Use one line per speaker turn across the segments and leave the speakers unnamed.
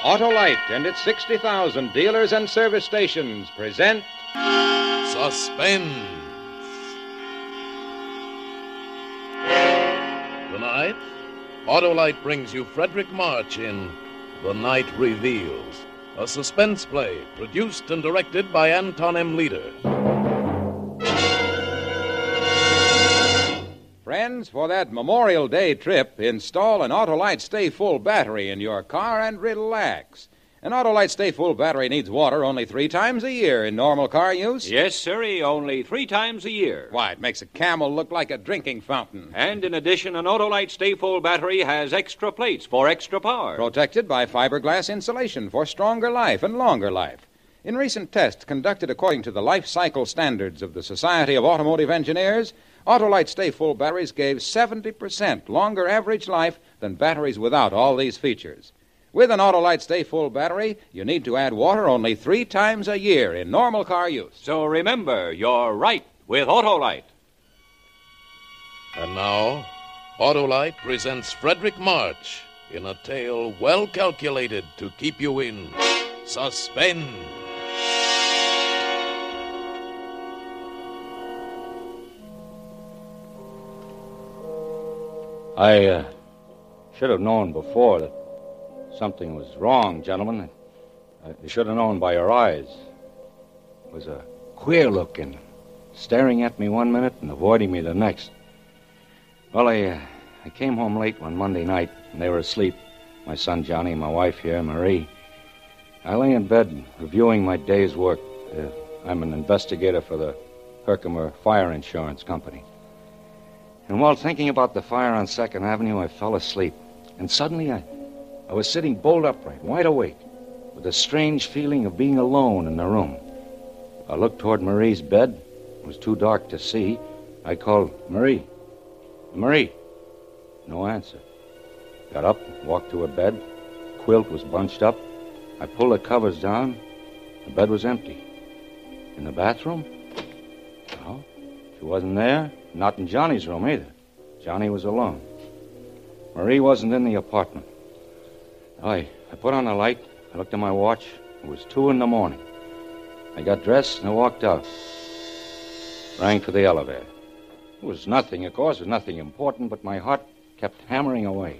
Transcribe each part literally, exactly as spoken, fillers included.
Autolite and its sixty thousand dealers and service stations present
Suspense. Tonight, Autolite brings you Frederick March in The Night Reveals, a suspense play produced and directed by Anton M. Leader.
Friends, for that Memorial Day trip, install an Autolite Stay Full battery in your car and relax. An Autolite Stay Full battery needs water only three times a year in normal car use.
Yes, sirree, only three times a year.
Why, it makes a Camel look like a drinking fountain.
And in addition, an Autolite Stay Full battery has extra plates for extra power.
Protected by fiberglass insulation for stronger life and longer life. In recent tests conducted according to the life cycle standards of the Society of Automotive Engineers, Autolite Stay Full batteries gave seventy percent longer average life than batteries without all these features. With an Autolite Stay Full battery, you need to add water only three times a year in normal car use.
So remember, you're right with Autolite.
And now, Autolite presents Frederick March in a tale well calculated to keep you in suspense.
I uh, should have known before that something was wrong, gentlemen. Uh, you should have known by your eyes. It was a queer looking, staring at me one minute and avoiding me the next. Well, I, uh, I came home late one Monday night, and they were asleep. My son Johnny, my wife here, Marie. I lay in bed reviewing my day's work. Uh, I'm an investigator for the Herkimer Fire Insurance Company. And while thinking about the fire on Second Avenue, I fell asleep. And suddenly I, I was sitting bolt upright, wide awake, with a strange feeling of being alone in the room. I looked toward Marie's bed. It was too dark to see. I called, Marie. Marie. No answer. Got up, walked to her bed. Quilt was bunched up. I pulled the covers down. The bed was empty. In the bathroom? No, she wasn't there. Not in Johnny's room, either. Johnny was alone. Marie wasn't in the apartment. I, I put on the light. I looked at my watch. It was two in the morning. I got dressed and I walked out. Rang for the elevator. It was nothing, of course. It was nothing important, but my heart kept hammering away.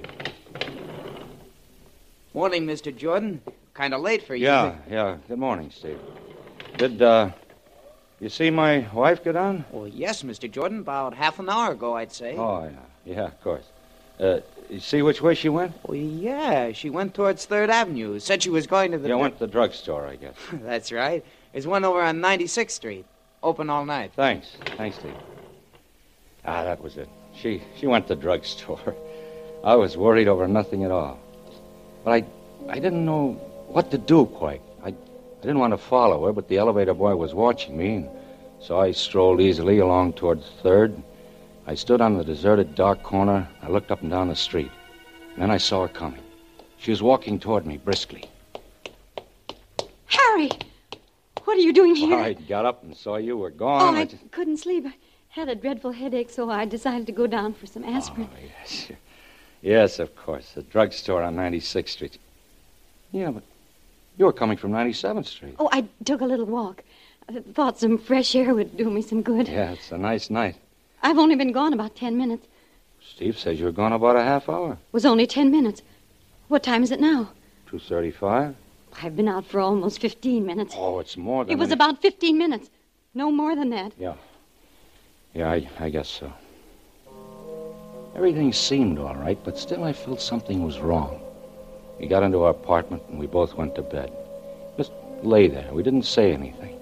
Morning, Mister Jordan. Kind of late for you.
Yeah, yeah. Good morning, Steve. Did, uh... you see my wife get on?
Oh, yes, Mister Jordan. About half an hour ago, I'd say.
Oh, yeah. Yeah, of course. Uh, you see which way she went?
Oh, yeah. She went towards Third Avenue. Said she was going to the...
Yeah, went to the drugstore, I guess.
That's right. There's one over on ninety-sixth Street. Open all night.
Thanks. Thanks, Steve. Ah, that was it. She she went to the drugstore. I was worried over nothing at all. But I, I didn't know what to do quite. I, I didn't want to follow her, but the elevator boy was watching me, and so I strolled easily along towards Third. I stood on the deserted dark corner. I looked up and down the street. And then I saw her coming. She was walking toward me briskly.
Harry! What are you doing here?
Well, I got up and saw you were
Oh,
gone.
I
just...
couldn't sleep. I had a dreadful headache, so I decided to go down for some aspirin.
Oh, yes. Yes, of course. The drugstore on ninety-sixth Street. Yeah, but you were coming from ninety-seventh Street.
Oh, I took a little walk. I thought some fresh air would do me some good.
Yeah, it's a nice night.
I've only been gone about ten minutes.
Steve says you were gone about a half hour.
It was only ten minutes. What time is it now?
two thirty-five.
I've been out for almost fifteen minutes.
Oh, it's more than...
It was
any...
about fifteen minutes. No more than that.
Yeah. Yeah, I, I guess so. Everything seemed all right, but still I felt something was wrong. We got into our apartment and we both went to bed. Just lay there. We didn't say anything.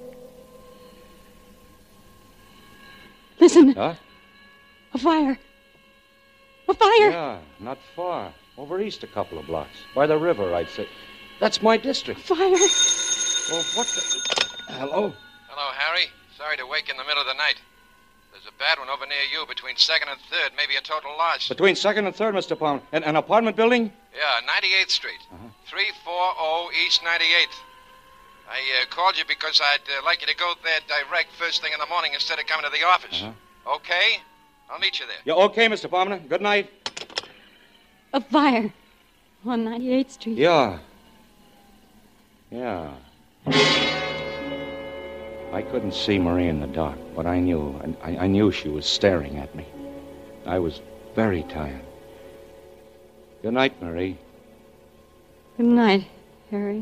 Listen.
Huh?
A fire. A fire.
Yeah, not far. Over east a couple of blocks. By the river, I'd say. That's my district.
Fire.
Well, what the... Hello?
Hello, Harry. Sorry to wake in the middle of the night. There's a bad one over near you between second and third, maybe a total loss.
Between second and third, Mister Palmer. An, an apartment building?
Yeah, ninety-eighth Street.
Uh-huh.
three forty East ninety-eighth. I uh, called you because I'd uh, like you to go there direct first thing in the morning instead of coming to the office.
Uh-huh.
Okay? I'll meet you there.
Yeah, okay, Mister Palmer. Good night.
A fire. On ninety-eighth Street.
Yeah. Yeah. I couldn't see Marie in the dark, but I knew. I, I knew she was staring at me. I was very tired. Good night, Marie.
Good night, Harry.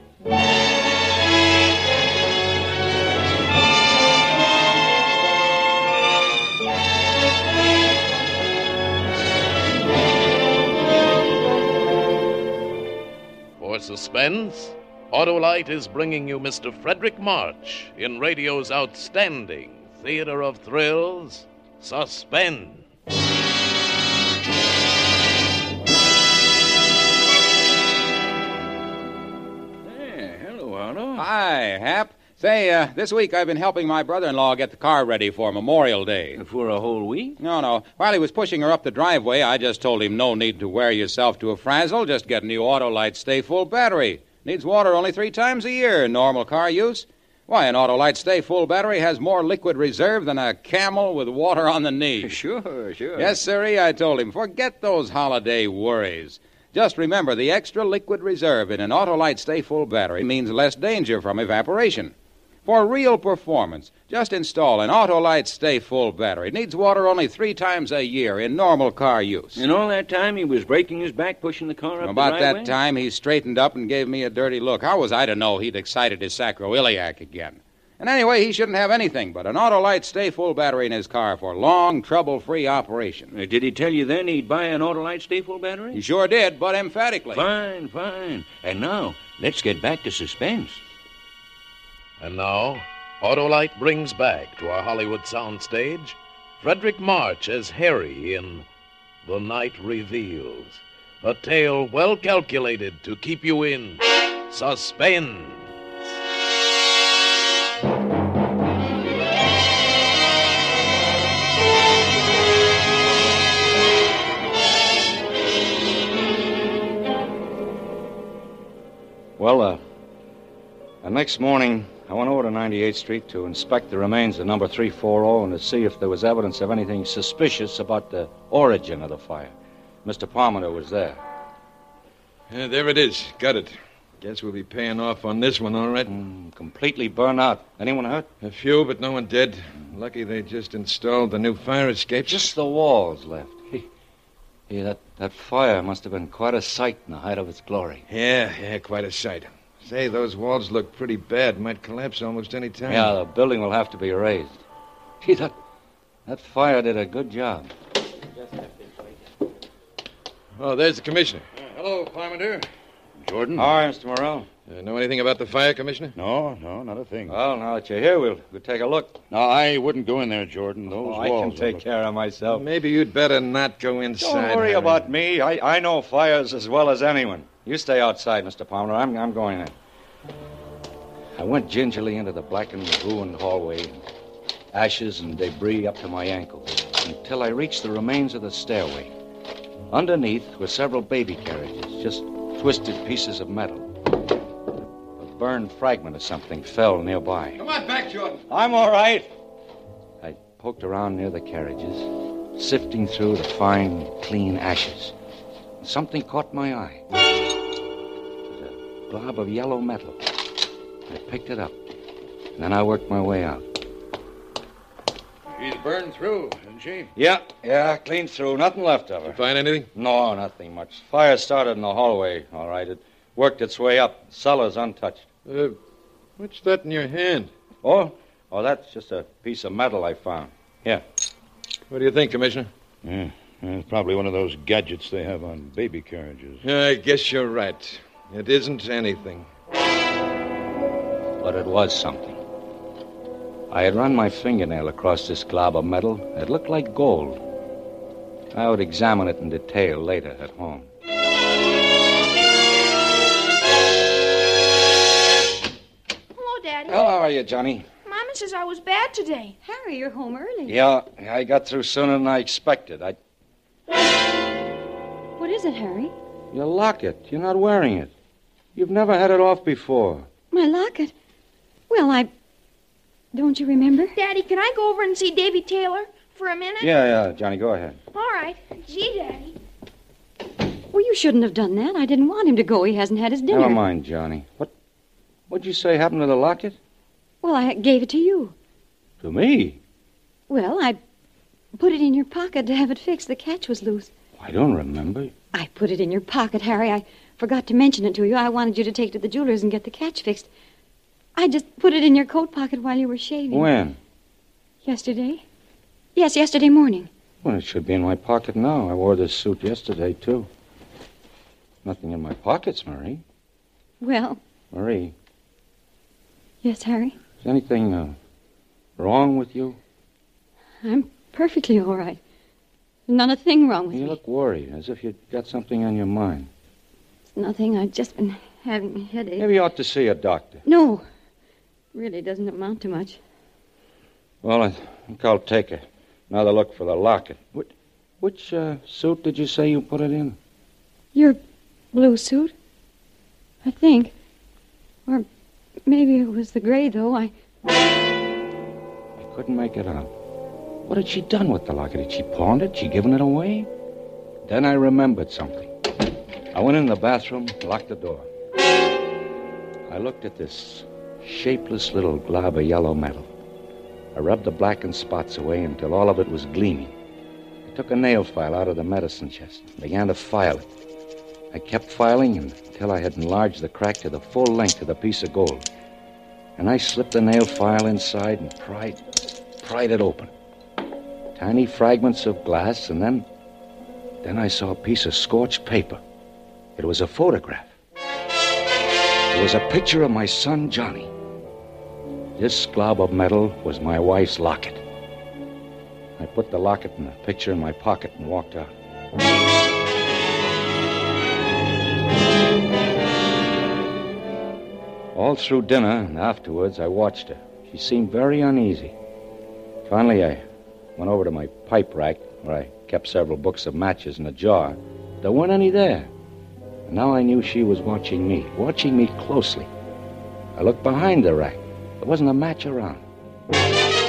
For suspense, Autolite is bringing you Mister Frederick March in radio's outstanding theater of thrills, Suspense.
Hey, hello, Otto.
Hi, Hap. Say, uh, this week I've been helping my brother-in-law get the car ready for Memorial Day.
For a whole week?
No, no. While he was pushing her up the driveway, I just told him no need to wear yourself to a frazzle. Just get a new Autolite Stay Full battery. Needs water only three times a year in normal car use. Why, an Autolite Stay Full battery has more liquid reserve than a camel with water on the knee.
Sure, sure.
Yes, sirree, I told him. Forget those holiday worries. Just remember, the extra liquid reserve in an Autolite Stay Full battery means less danger from evaporation. For real performance, just install an Autolite Stay Full battery. It needs water only three times a year in normal car use.
And all that time he was breaking his back pushing the car up
About
the driveway?
that time, he straightened up and gave me a dirty look. How was I to know he'd excited his sacroiliac again? And anyway, he shouldn't have anything but an Autolite Stay Full battery in his car for long, trouble-free operation.
Uh, did he tell you then he'd buy an Autolite Stay Full battery?
He sure did, but emphatically.
Fine, fine. And now, let's get back to suspense.
And now, Autolite brings back to our Hollywood soundstage Frederick March as Harry in The Night Reveals, a tale well calculated to keep you in suspense.
Well, uh, the next morning, I went over to ninety-eighth Street to inspect the remains of number three forty and to see if there was evidence of anything suspicious about the origin of the fire. Mister Palmer was there.
Yeah, there it is. Got it. Guess we'll be paying off on this one, all right.
Mm, completely burned out. Anyone hurt?
A few, but no one dead. Lucky they just installed the new fire escape.
Just the walls left. Yeah, that, that fire must have been quite a sight in the height of its glory.
Yeah, yeah, quite a sight. Say, those walls look pretty bad. Might collapse almost any time.
Yeah, the building will have to be raised. Gee, that, that fire did a good job.
Oh, there's the commissioner.
Uh, hello, Parmenter. Jordan.
Hi, Mister Morrell.
Uh, know anything about the fire, Commissioner?
No, no, not a thing.
Well, now that you're here, we'll, we'll take a look.
No, I wouldn't go in there, Jordan. Those
oh, I
walls.
can take
look...
care of myself.
Maybe you'd better not go inside.
Don't worry
Harry.
about me. I, I know fires as well as anyone. You stay outside, Mister Palmer. I'm, I'm going in. I went gingerly into the blackened, ruined hallway, ashes and debris up to my ankles, until I reached the remains of the stairway. Underneath were several baby carriages, just twisted pieces of metal. A burned fragment of something fell nearby.
Come on back, Jordan.
I'm all right. I poked around near the carriages, sifting through the fine, clean ashes. Something caught my eye. It was a glob of yellow metal. I picked it up, and then I worked my way out.
She's burned through, isn't she?
Yeah, yeah, clean through. Nothing left of her.
Did you find anything?
No, nothing much. Fire started in the hallway, all right. It worked its way up. Cellar's untouched.
Uh, what's that in your hand?
Oh? Oh, that's just a piece of metal I found. Here.
What do you think, Commissioner?
Yeah, it's probably one of those gadgets they have on baby carriages.
I guess you're right. It isn't anything.
But it was something. I had run my fingernail across this glob of metal. It looked like gold. I would examine it in detail later at home.
Hello, Daddy.
How are you, Johnny?
Mama says I was bad today.
Harry, you're home early.
Yeah, I got through sooner than I expected. I...
What is it, Harry?
Your locket. You're not wearing it. You've never had it off before.
My locket? Well, I... Don't you remember?
Daddy, can I go over and see Davy Taylor for a minute?
Yeah, yeah, Johnny, go ahead.
All right. Gee, Daddy.
Well, you shouldn't have done that. I didn't want him to go. He hasn't had his dinner.
Never mind, Johnny. What What'd you say happened to the locket?
Well, I gave it to you.
To me?
Well, I put it in your pocket to have it fixed. The catch was loose.
I don't remember.
I put it in your pocket, Harry. I forgot to mention it to you. I wanted you to take it to the jeweler's and get the catch fixed. I just put it in your coat pocket while you were shaving.
When?
Yesterday. Yes, yesterday morning.
Well, it should be in my pocket now. I wore this suit yesterday, too. Nothing in my pockets, Marie.
Well...
Marie.
Yes, Harry?
Is anything uh, wrong with you?
I'm perfectly all right. Not a thing wrong with
you
me.
You look worried, as if you'd got something on your mind.
It's nothing. I've just been having a headache.
Maybe you ought to see a doctor.
No. Really doesn't amount to much.
Well, I think I'll take another look for the locket. Which, which uh, suit did you say you put it in?
Your blue suit? I think. Or maybe it was the gray, though. I...
I couldn't make it out. What had she done with the locket? Had she pawned it? Had she given it away? Then I remembered something. I went in the bathroom, locked the door. I looked at this shapeless little glob of yellow metal. I rubbed the blackened spots away until all of it was gleaming. I took a nail file out of the medicine chest and began to file it. I kept filing until I had enlarged the crack to the full length of the piece of gold. And I slipped the nail file inside and pried, pried it open. Tiny fragments of glass, and then... Then I saw a piece of scorched paper. It was a photograph. It was a picture of my son, Johnny. This glob of metal was my wife's locket. I put the locket and the picture in my pocket and walked out. All through dinner and afterwards, I watched her. She seemed very uneasy. Finally, I went over to my pipe rack, where I kept several books of matches in a jar. There weren't any there. And now I knew she was watching me, watching me closely. I looked behind the rack. There wasn't a match around. What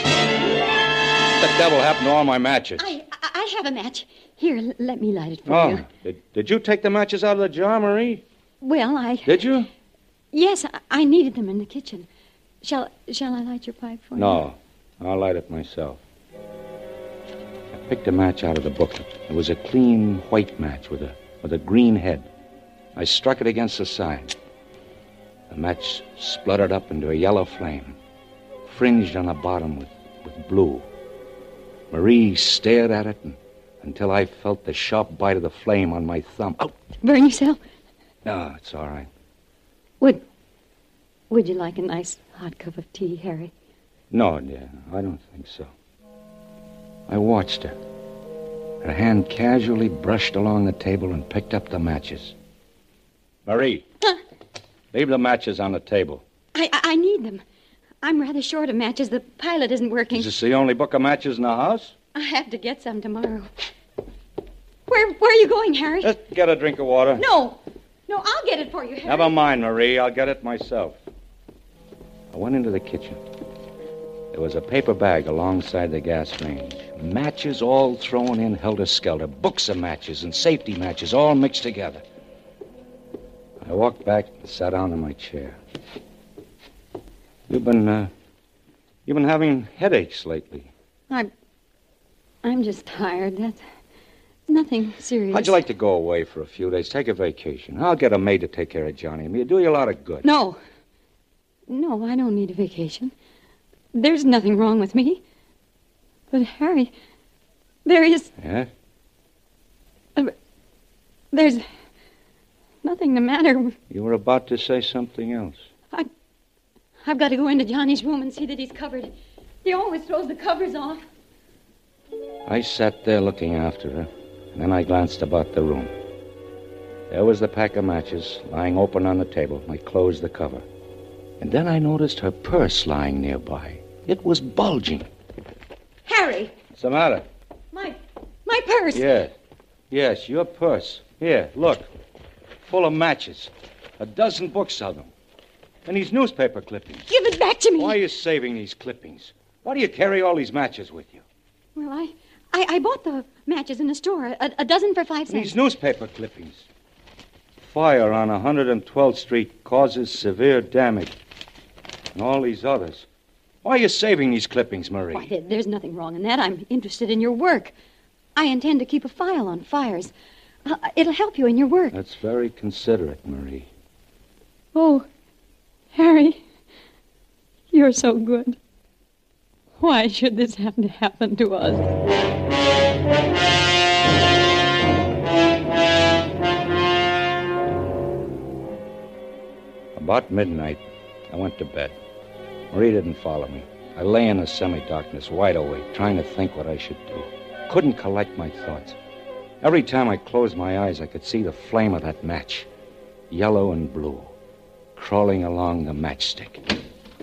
the devil happened to all my matches?
I I have a match. Here, l- let me light it for
oh,
you.
Did, did you take the matches out of the jar, Marie?
Well, I...
Did you?
Yes, I, I needed them in the kitchen. Shall Shall I light your pipe for
no, you? No, I'll light it myself. I picked a match out of the booklet. It was a clean white match with a with a green head. I struck it against the side. The match spluttered up into a yellow flame, fringed on the bottom with, with blue. Marie stared at it and, until I felt the sharp bite of the flame on my thumb. Out!
Burn yourself?
No, it's all right.
Would Would you like a nice hot cup of tea, Harry?
No, dear, I don't think so. I watched her. Her hand casually brushed along the table and picked up the matches. Marie,
huh?
Leave the matches on the table.
I, I I need them. I'm rather short of matches. The pilot isn't working.
Is this the only book of matches in the house?
I have to get some tomorrow. Where Where are you going, Harry?
Just get a drink of water.
No. No, I'll get it for you, Harry.
Never mind, Marie. I'll get it myself. I went into the kitchen. There was a paper bag alongside the gas range. Matches all thrown in helter-skelter. Books of matches and safety matches all mixed together. I walked back and sat down in my chair. You've been, uh, you've been having headaches lately.
I'm, I'm just tired. That's nothing serious.
How'd you like to go away for a few days? Take a vacation. I'll get a maid to take care of Johnny. I mean, it'll do you a lot of good.
No. No, I don't need a vacation. There's nothing wrong with me. But, Harry, there is...
Yeah?
Uh, there's nothing the matter.
You were about to say something else.
I, I've got to go into Johnny's room and see that he's covered. He always throws the covers off.
I sat there looking after her, and then I glanced about the room. There was the pack of matches lying open on the table. I closed the cover. And then I noticed her purse lying nearby. It was bulging.
Harry!
What's the matter?
My, my purse.
Yes. Yes, your purse. Here, look. Full of matches. A dozen books of them. And these newspaper clippings.
Give it back to me.
Why are you saving these clippings? Why do you carry all these matches with you?
Well, I, I, I bought the matches in a store. A, a dozen for five cents.
These newspaper clippings. Fire on one hundred twelfth Street causes severe damage. And all these others. Why are you saving these clippings, Marie?
Why, there, there's nothing wrong in that. I'm interested in your work. I intend to keep a file on fires. Uh, it'll help you in your work.
That's very considerate, Marie.
Oh, Harry, you're so good. Why should this have to happen to us?
About midnight, I went to bed. Marie didn't follow me. I lay in the semi-darkness, wide awake, trying to think what I should do. Couldn't collect my thoughts. Every time I closed my eyes, I could see the flame of that match, yellow and blue, crawling along the matchstick.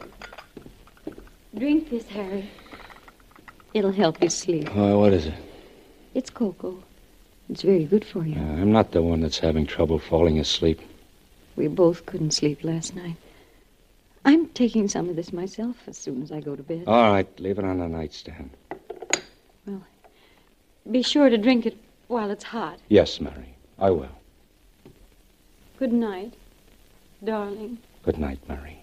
Drink this, Harry. It'll help you sleep.
Oh, what is it?
It's cocoa. It's very good for you.
Uh, I'm not the one that's having trouble falling asleep.
We both couldn't sleep last night. I'm taking some of this myself as soon as I go to bed.
All right, leave it on the nightstand.
Well, be sure to drink it while it's hot.
Yes, Mary, I will.
Good night, darling.
Good night, Mary.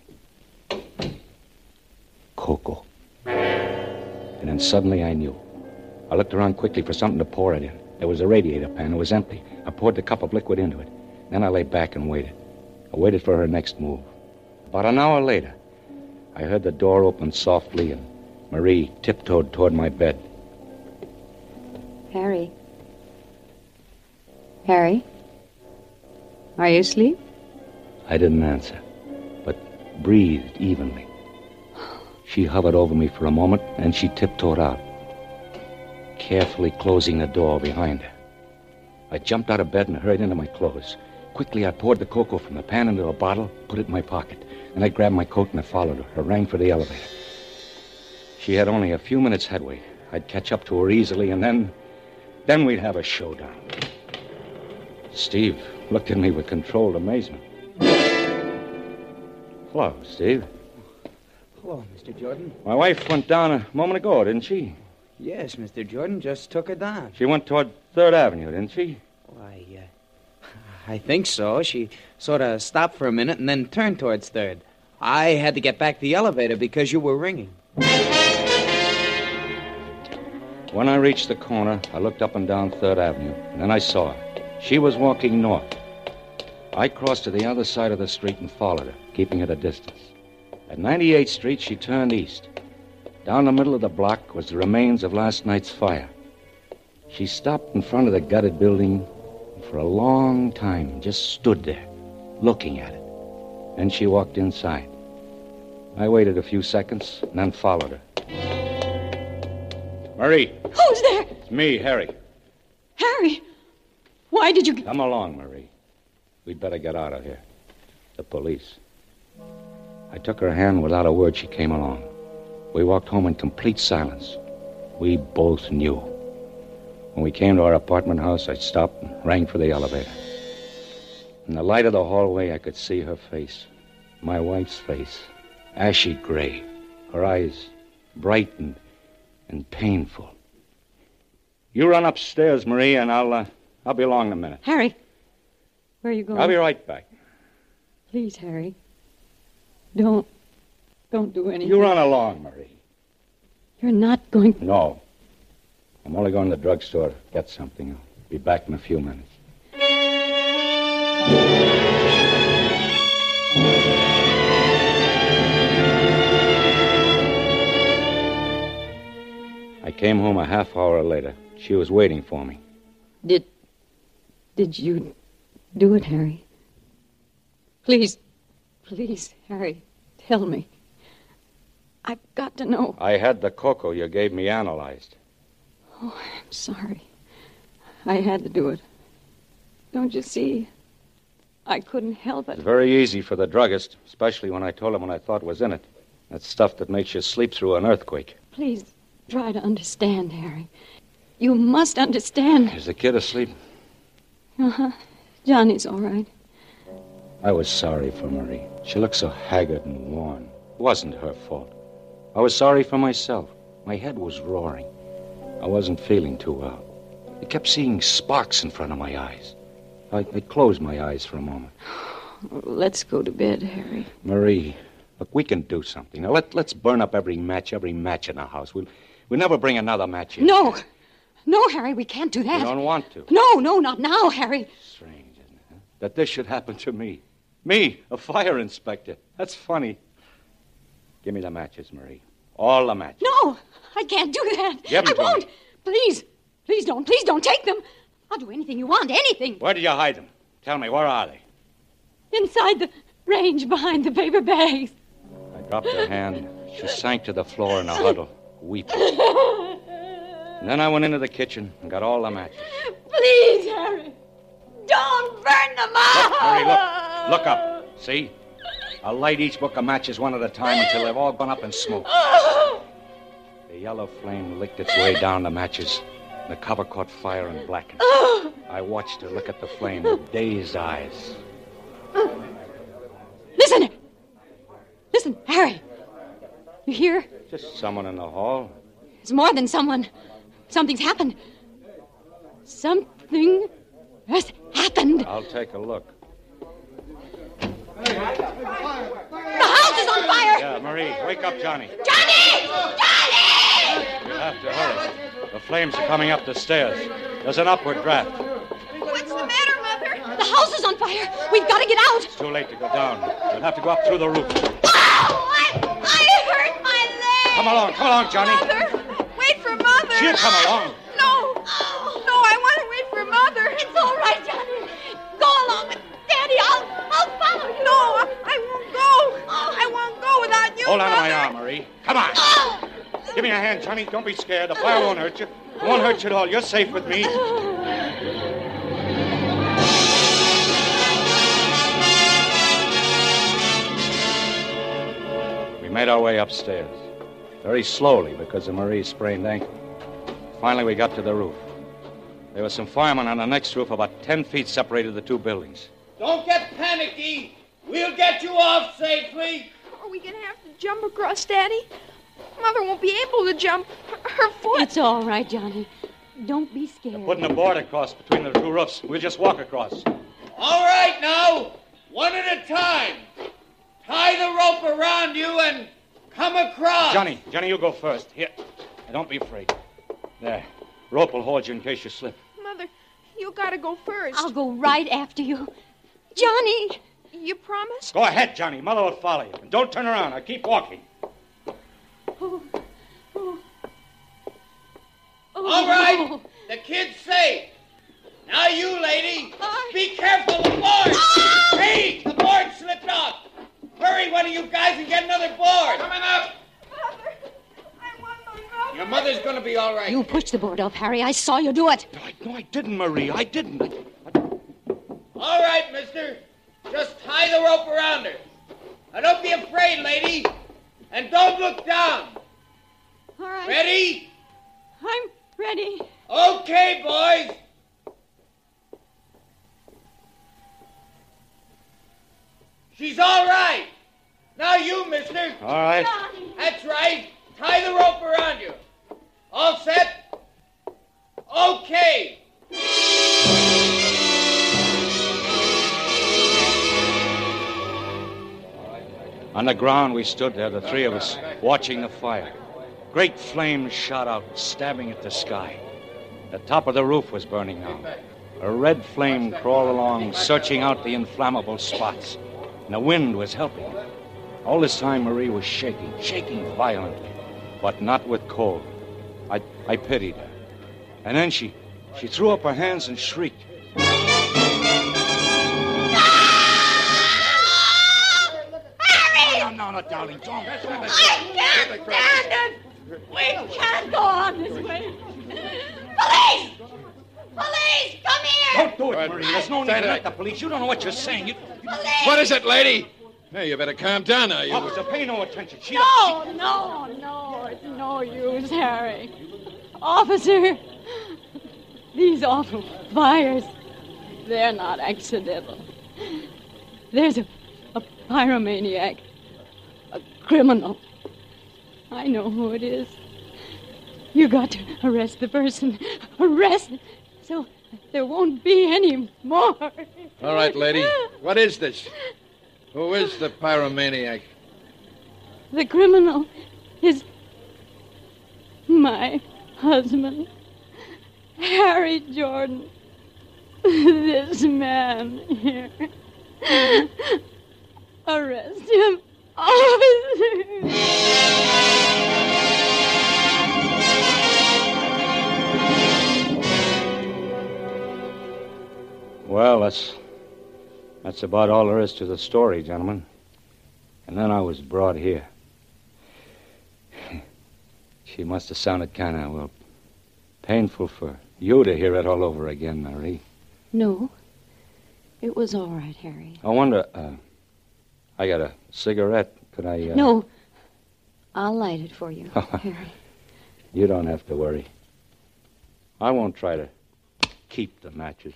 Cocoa. And then suddenly I knew. I looked around quickly for something to pour it in. There was a radiator pan. It was empty. I poured the cup of liquid into it. Then I lay back and waited. I waited for her next move. About an hour later, I heard the door open softly and Marie tiptoed toward my bed.
Harry. Harry? Are you asleep?
I didn't answer, but breathed evenly. She hovered over me for a moment, and she tiptoed out, carefully closing the door behind her. I jumped out of bed and hurried into my clothes. Quickly, I poured the cocoa from the pan into a bottle, put it in my pocket. Then I grabbed my coat and I followed her. I rang for the elevator. She had only a few minutes headway. I'd catch up to her easily, and then... then we'd have a showdown. Steve looked at me with controlled amazement. Hello, Steve.
Hello, Mister Jordan.
My wife went down a moment ago, didn't she?
Yes, Mister Jordan, just took her down.
She went toward Third Avenue, didn't she?
Why, uh, I think so. She sort of stopped for a minute and then turned towards Third. I had to get back to the elevator because you were ringing.
When I reached the corner, I looked up and down Third Avenue, and then I saw her. She was walking north. I crossed to the other side of the street and followed her, keeping at a distance. At ninety-eighth Street, she turned east. Down the middle of the block was the remains of last night's fire. She stopped in front of the gutted building and for a long time just stood there, looking at it. Then she walked inside. I waited a few seconds and then followed her. Marie.
Who's there?
It's me, Harry.
Harry! Why did you...
Come along, Marie. We'd better get out of here. The police. I took her hand. Without a word, she came along. We walked home in complete silence. We both knew. When we came to our apartment house, I stopped and rang for the elevator. In the light of the hallway, I could see her face. My wife's face. Ashy gray. Her eyes bright and, and painful. You run upstairs, Marie, and I'll, uh, I'll be along in a minute.
Harry, where are you going?
I'll be right back.
Please, Harry. Don't, don't do anything.
You run along, Marie.
You're not going...
No. I'm only going to the drugstore to get something. I'll be back in a few minutes. I came home a half hour later. She was waiting for me.
Did... Did you do it, Harry? Please, please, Harry, tell me. I've got to know.
I had the cocoa you gave me analyzed.
Oh, I'm sorry. I had to do it. Don't you see? I couldn't help it.
It's very easy for the druggist, especially when I told him what I thought was in it. That stuff that makes you sleep through an earthquake.
Please, try to understand, Harry. You must understand.
Is the kid asleep?
Uh-huh. Johnny's all right.
I was sorry for Marie. She looked so haggard and worn. It wasn't her fault. I was sorry for myself. My head was roaring. I wasn't feeling too well. I kept seeing sparks in front of my eyes. I, I closed my eyes for a moment.
Let's go to bed, Harry.
Marie, Look, we can do something. Now, let, let's burn up every match, every match in the house. We'll, we'll never bring another match in.
No. No, Harry, we can't do that.
You don't want to.
No, no, not now, Harry.
Strange, isn't it? Huh? That this should happen to me. Me, a fire inspector. That's funny. Give me the matches, Marie. All the matches.
No, I can't do that.
Give them
I
to
won't.
me.
Please, please don't. Please don't take them. I'll do anything you want, anything.
Where did you hide them? Tell me, where are they?
Inside the range behind the paper bags.
I dropped her hand. She sank to the floor in a huddle, weeping. And then I went into the kitchen and got all the matches.
Please, Harry. Don't burn them up.
Look, Harry, look. Look up. See? I'll light each book of matches one at a time until they've all gone up in smoke. The yellow flame licked its way down the matches. The cover caught fire and blackened. I watched her look at the flame with dazed eyes.
Listen. Listen, Harry. You hear?
Just someone in the hall.
It's more than someone. Something's happened. Something has happened.
I'll take a look.
The house is on fire!
Yeah, Marie, wake up Johnny.
Johnny! Johnny!
You'll have to hurry. The flames are coming up the stairs. There's an upward draft.
What's the matter, Mother?
The house is on fire. We've got to get out.
It's too late to go down. We'll have to go up through the roof.
Oh, I, I hurt my leg.
Come along, come along, Johnny.
Mother, wait for Mother.
She'll come along.
No, no, I want to wait for Mother.
It's all right, Johnny. Go along with Daddy. I'll, I'll follow you.
No, I won't go. I won't go without you,
Hold on
Mother.
to my arm, Marie. Come on.
Oh.
Give me a hand, Johnny. Don't be scared. The fire won't hurt you. It won't hurt you at all. You're safe with me. We made our way upstairs. Very slowly because of Marie's sprained ankle. Finally, we got to the roof. There were some firemen on the next roof, about ten feet separated the two buildings.
Don't get panicky. We'll get you off safely.
Are we going to have to jump across, Daddy? Mother won't be able to jump. Her foot.
It's all right, Johnny. Don't be scared.
They're putting a board across between the two roofs. We'll just walk across.
All right, now. One at a time. Tie the rope around you and come across.
Johnny, Johnny, you go first. Here. Now, don't be afraid. There. Rope will hold you in case you slip.
Mother, you got to go first.
I'll go right after you. Johnny!
You promise?
Go ahead, Johnny. Mother will follow you. And don't turn around. Now keep walking.
Oh, oh. Oh.
All right. The kid's safe. Now you, lady. Be careful. The board.
Oh.
Hey, the board slipped off. Hurry, one of you guys, and get another board. Coming up.
Mother, I want my mother.
Your mother's going to be all right.
You pushed the board up, Harry. I saw you do it.
No, I, no, I didn't, Marie. I didn't. I, I...
All right, mister. Just tie the rope around her. Now, don't be afraid, lady. And don't look down.
All right.
Ready?
I'm ready.
Okay, boys. She's all right. Now you, mister.
All right.
That's right. Tie the rope around you. All set? Okay.
On the ground, we stood there, the three of us, watching the fire. Great flames shot out, stabbing at the sky. The top of the roof was burning now. A red flame crawled along, searching out the inflammable spots. And the wind was helping. All this time, Marie was shaking, shaking violently, but not with cold. I, I pitied her. And then she, she threw up her hands and shrieked.
Harry!
No, no, darling, don't.
I can't stand it! We can't go on this way. Police! Police, come here!
Don't do it, Marie. There's no need to let the police. You don't know what you're saying. You...
Police!
What is it, lady? Hey, you better calm down now. You...
Officer, pay no attention. She
No, no, no. It's no use, Harry. Officer, these awful fires, they're not accidental. There's a, a pyromaniac, a criminal. I know who it is. You got to arrest the person. Arrest so there won't be any more.
All right, lady. What is this? Who is the pyromaniac?
The criminal is my husband, Harry Jordan. This man here. Arrest him, officer.
Well, that's that's about all there is to the story, gentlemen. And then I was brought here. She must have sounded kind of, well, painful for you to hear it all over again, Marie.
No. It was all right, Harry.
I wonder, uh, I got a cigarette. Could I, uh...
No. I'll light it for you, Harry.
You don't have to worry. I won't try to keep the matches.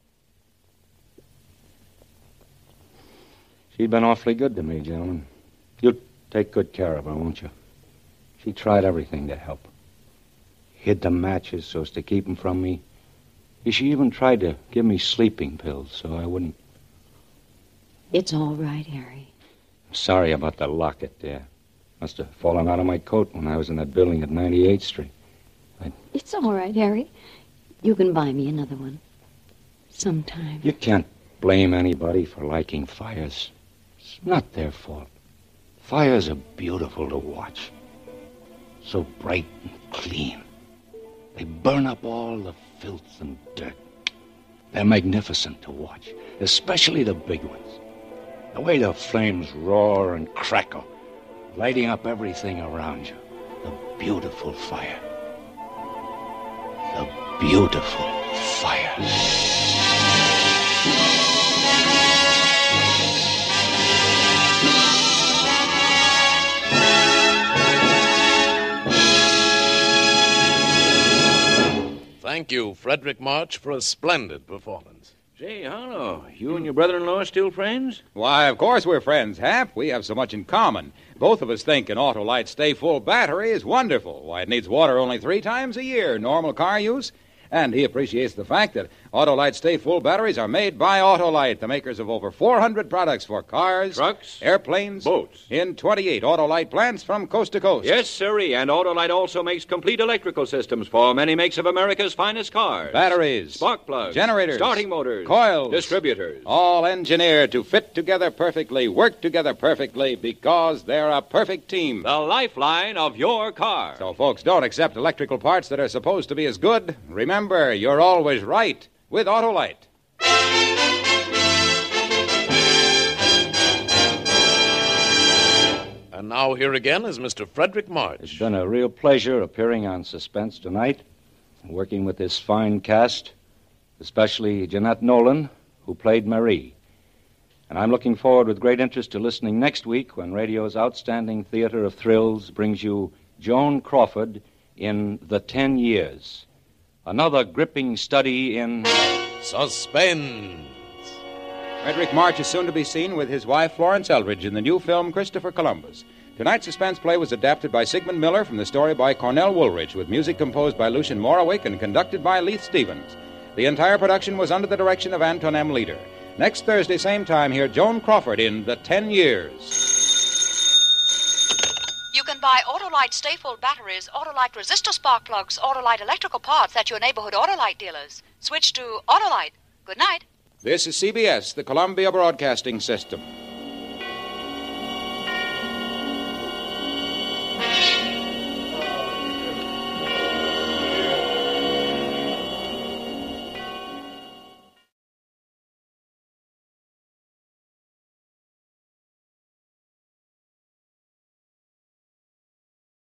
She'd been awfully good to me, gentlemen. You'll take good care of her, won't you? She tried everything to help. Hid the matches so as to keep them from me. She even tried to give me sleeping pills so I wouldn't...
It's all right, Harry.
I'm sorry about the locket there. Must have fallen out of my coat when I was in that building at ninety-eighth Street. I...
It's all right, Harry. You can buy me another one. Sometime.
You can't blame anybody for liking fires. It's not their fault. Fires are beautiful to watch. So bright and clean. They burn up all the filth and dirt. They're magnificent to watch, especially the big ones. The way the flames roar and crackle, lighting up everything around you. The beautiful fire. The beautiful fire.
Thank you, Frederick March, for a splendid performance.
Say, Harlow, you and your brother-in-law still friends?
Why, of course we're friends, Hap. We have so much in common. Both of us think an Autolite Stay Full battery is wonderful. Why, it needs water only three times a year, normal car use. And he appreciates the fact that Autolite Stay Full batteries are made by Autolite, the makers of over four hundred products for cars,
trucks,
airplanes,
boats,
in twenty-eight Autolite plants from coast to coast.
Yes, sirree, and Autolite also makes complete electrical systems for many makes of America's finest cars.
Batteries,
spark plugs,
generators,
starting motors,
coils,
distributors.
All engineered to fit together perfectly, work together perfectly, because they're a perfect team.
The lifeline of your car.
So, folks, don't accept electrical parts that are supposed to be as good. Remember, you're always right with Autolite.
And now here again is Mister Frederick March.
It's been a real pleasure appearing on Suspense tonight, working with this fine cast, especially Jeanette Nolan, who played Marie. And I'm looking forward with great interest to listening next week when radio's outstanding theater of thrills brings you Joan Crawford in The Ten Years. Another gripping study in...
Suspense.
Frederick March is soon to be seen with his wife, Florence Eldridge, in the new film Christopher Columbus. Tonight's suspense play was adapted by Sigmund Miller from the story by Cornell Woolrich, with music composed by Lucien Morawick and conducted by Leith Stevens. The entire production was under the direction of Anton M. Leader. Next Thursday, same time, hear Joan Crawford in The Ten Years.
You can buy Autolite Stay Full batteries, Autolite resistor spark plugs, Autolite electrical parts at your neighborhood Autolite dealers. Switch to Autolite. Good night.
This is C B S, the Columbia Broadcasting System.